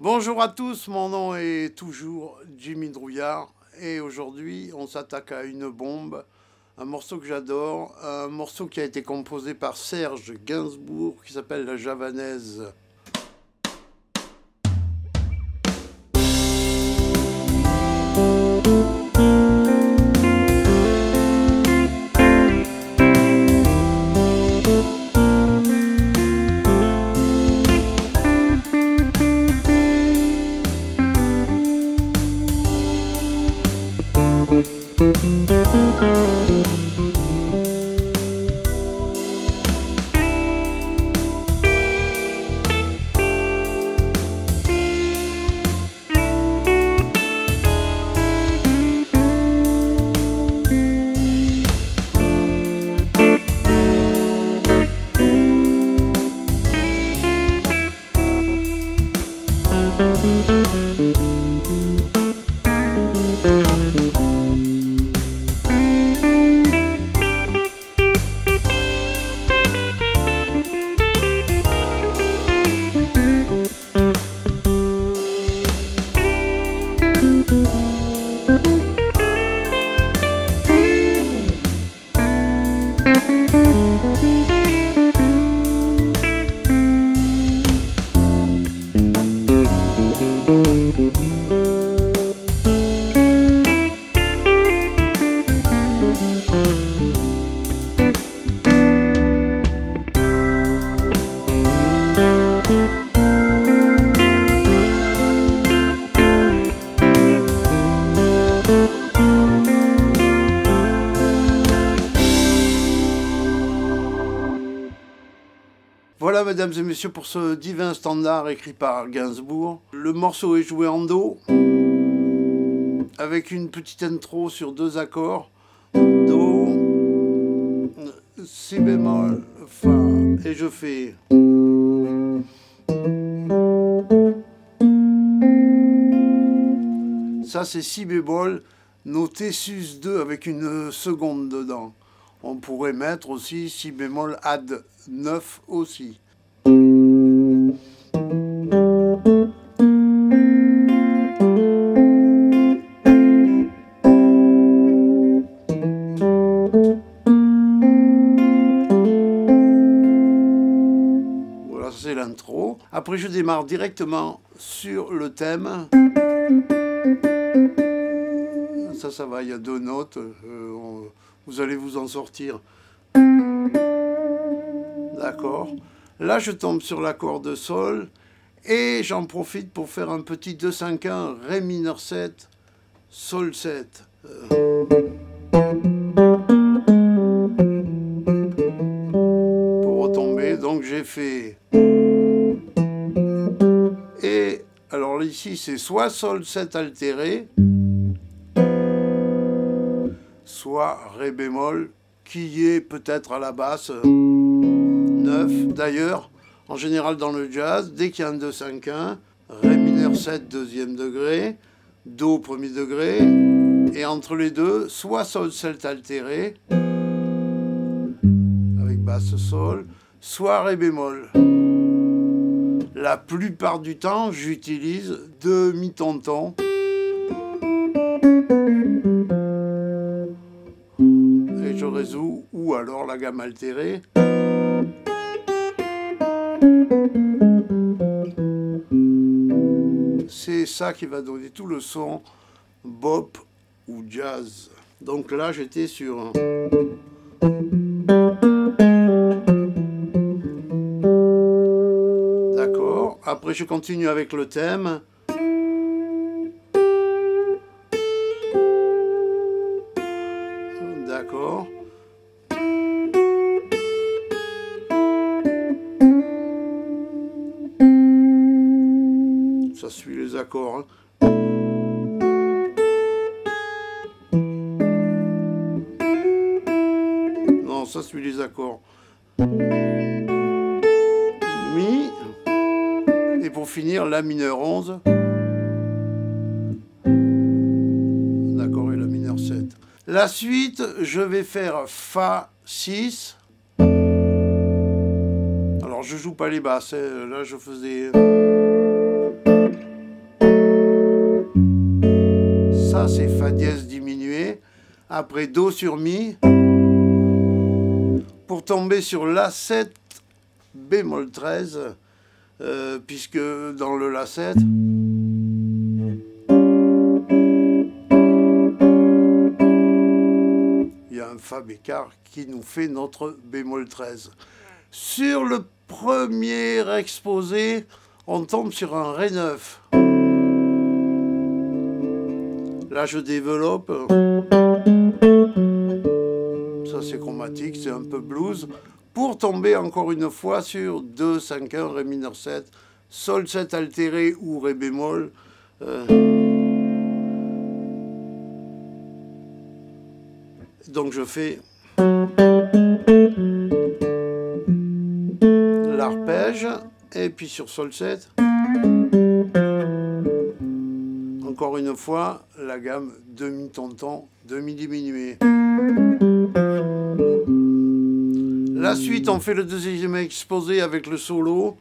Bonjour à tous, mon nom est toujours Jimmy Drouillard et aujourd'hui on s'attaque à une bombe, un morceau que j'adore, un morceau qui a été composé par Serge Gainsbourg qui s'appelle La Javanaise. Voilà, mesdames et messieurs, pour ce divin standard écrit par Gainsbourg. Le morceau est joué en Do, avec une petite intro sur 2 accords. Do, Si bémol, Fa, et je fais. Ça, c'est Si bémol, noté sus2 avec une seconde dedans. On pourrait mettre aussi Si bémol add 9 aussi. Voilà, c'est l'intro. Après, je démarre directement sur le thème. Ça va, il y a 2 notes. Vous allez vous en sortir. D'accord. Là, je tombe sur l'accord de Sol et j'en profite pour faire un petit 2-5-1, Ré mineur 7, Sol 7. Pour retomber, donc j'ai fait. Et alors ici, c'est soit Sol 7 altéré, soit Ré bémol, qui est peut-être à la basse 9. D'ailleurs, en général dans le jazz, dès qu'il y a un 2-5-1, Ré mineur 7 deuxième degré, Do premier degré, et entre les deux, soit Sol 7 altéré, avec basse Sol, soit Ré bémol. La plupart du temps, j'utilise demi-tonton. Et je résous, ou alors la gamme altérée. C'est ça qui va donner tout le son bop ou jazz. Donc là, j'étais sur... D'accord. Après, je continue avec le thème. D'accord. Ça suit les accords. Non, ça suit les accords. Mi. Et pour finir, La mineur 11. D'accord, et La mineur 7. La suite, je vais faire Fa 6. Alors, je joue pas les basses. Là, je faisais... Ça, c'est Fa dièse diminué. Après, Do sur Mi. Pour tomber sur La7 bémol 13. Puisque dans le La7, il y a un Fa bécard qui nous fait notre bémol 13. Sur le premier exposé, on tombe sur un Ré 9. Là, je développe. Ça, c'est chromatique, c'est un peu blues. Pour tomber encore une fois sur 2, 5, 1, Ré mineur 7, Sol 7 altéré ou Ré bémol. Donc je fais l'arpège, et puis sur Sol 7, encore une fois, la gamme demi-tonton, demi-diminué. La suite, on fait le deuxième exposé avec le solo.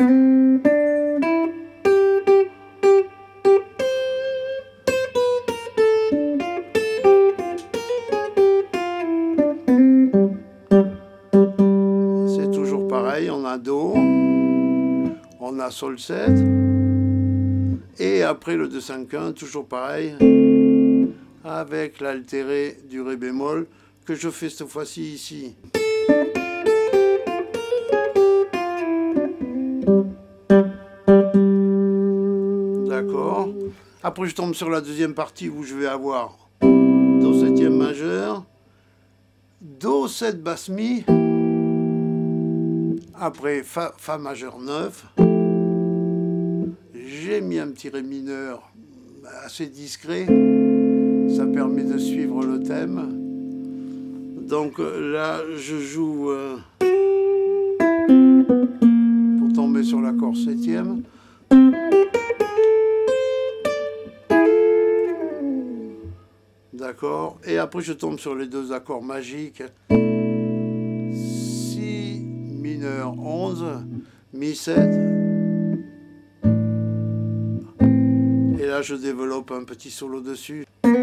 C'est toujours pareil, on a Do, on a Sol 7, et après le 2-5-1, toujours pareil, avec l'altéré du Ré bémol, que je fais cette fois-ci ici. D'accord. Après, je tombe sur la deuxième partie où je vais avoir Do septième majeur, Do 7 basse mi, après Fa majeur 9. J'ai mis un petit Ré mineur assez discret, ça permet de suivre le thème. Donc là, je joue pour tomber sur l'accord septième. D'accord. Et après, je tombe sur les deux accords magiques. Si mineur 11, Mi 7. Et là, je développe un petit solo dessus.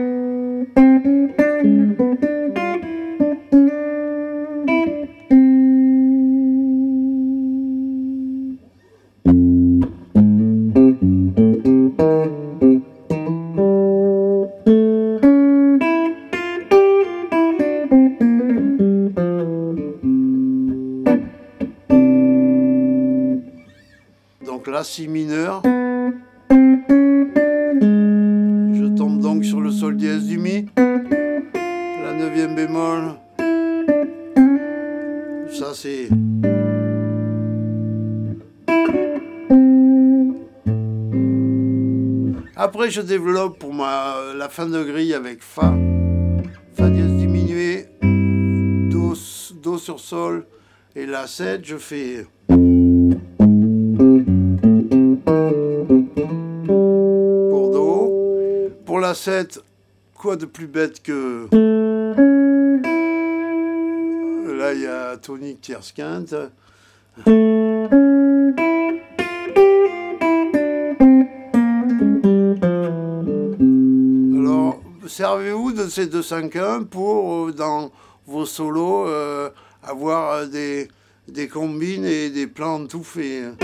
Donc là, Si mineur. Je tombe donc sur le Sol dièse du Mi. La 9e bémol. Ça, c'est... Après, je développe pour la fin de grille avec Fa. Fa dièse diminué. Do sur Sol. Et La 7, je fais... pour Do. Pour La 7, quoi de plus bête que... Là, il y a tonique tierce quinte. Alors, servez-vous de ces 2-5-1 pour, dans vos solos, avoir des combines et des plans tout faits.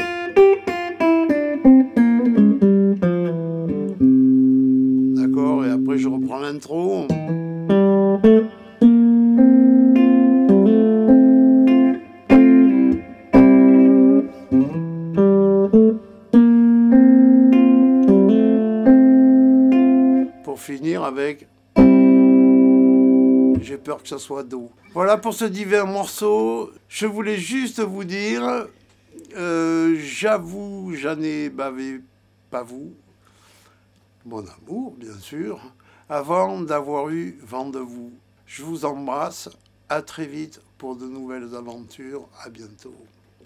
D'accord, et après je reprends l'intro. Pour finir avec J'ai peur que ça soit Do. Voilà pour ce divers morceau. Je voulais juste vous dire, j'avoue, j'en ai bavé, pas vous, mon amour, bien sûr, avant d'avoir eu vent de vous. Je vous embrasse, à très vite pour de nouvelles aventures, à bientôt.